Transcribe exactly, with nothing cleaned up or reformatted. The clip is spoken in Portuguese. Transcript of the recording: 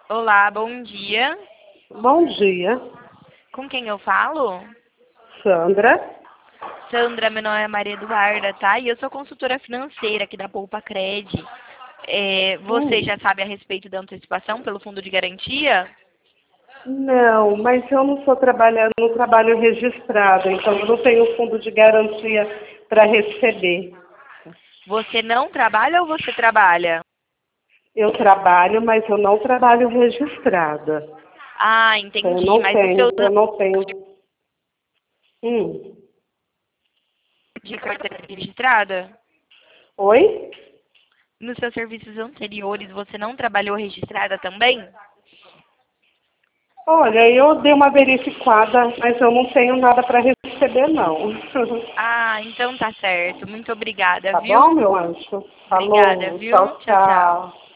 Olá, bom dia. Bom dia, Com quem eu falo? Sandra. Sandra, meu nome é Maria Eduarda, tá? E eu sou consultora financeira aqui da Poupa Cred. É, você Hum, já sabe a respeito da antecipação pelo fundo de garantia? não, mas eu não sou trabalhando, não trabalho registrado, então eu não tenho fundo de garantia para receber. Você não trabalha ou você trabalha? Eu trabalho, mas eu não trabalho registrada. Ah, Então eu entendi. não Mas o tenho, seu eu não tenho. Hum. de carteira registrada? Oi? Nos seus serviços anteriores, você não trabalhou registrada também? Olha, eu dei uma verificada, mas eu não tenho nada para receber, não. Ah, então tá certo. Muito obrigada, Tá bom, viu? meu anjo? Obrigada, Falou, viu? tchau, Tchau, tchau. tchau.